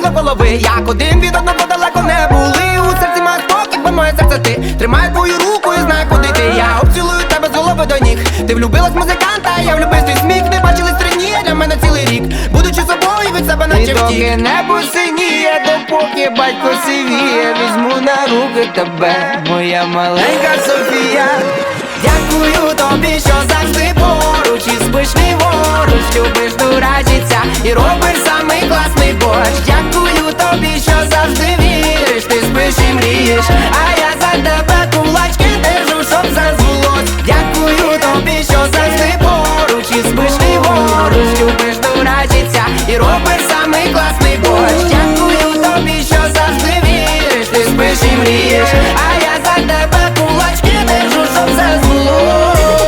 вилетіло голови. Як один від одного далеко не були. У серці має спокій, бо моє серце ти. Тримаю твою руку і знаю, куди ти. Я обцілую тебе з голови до ніг. Ти влюбилась в музиканта, я влюбив твій сміх. Не бачились 3 дні, для мене цілий рік. Будучи собою від себе наче втік. І доки небо синіє, допоки батько сивіє, візьму на руки тебе, моя маленька Софія. Дякую тобі, що завжди поруч, і спиш ліворуч, любиш дурачиться і робиш самий класний борщ. Дякую тобі, що завжди віриш, ти спиш і мрієш, а я за тебе кулачки держу, щоб все збулось. Дякую тобі, що завжди поруч, і спиш ліворуч, любиш дурачиться і робиш самий класний борщ. Дякую тобі, що завжди віриш, ти спиш і мрієш, а я за тебе кулачки держу, щоб все збулось.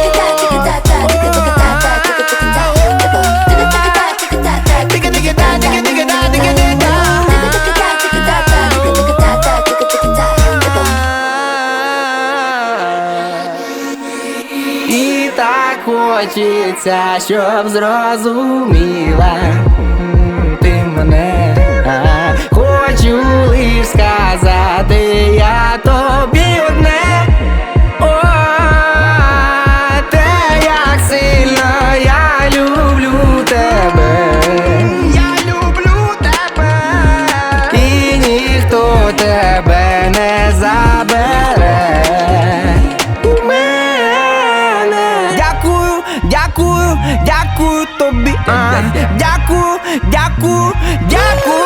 І так хочеться, щоб зрозуміла ти мене. Хочу лиш сказати я тобі одне. О, те, як сильно я люблю тебе. Я люблю тебе. І ніхто тебе не забере. Дякую тобі, дякую, дякую, дякую.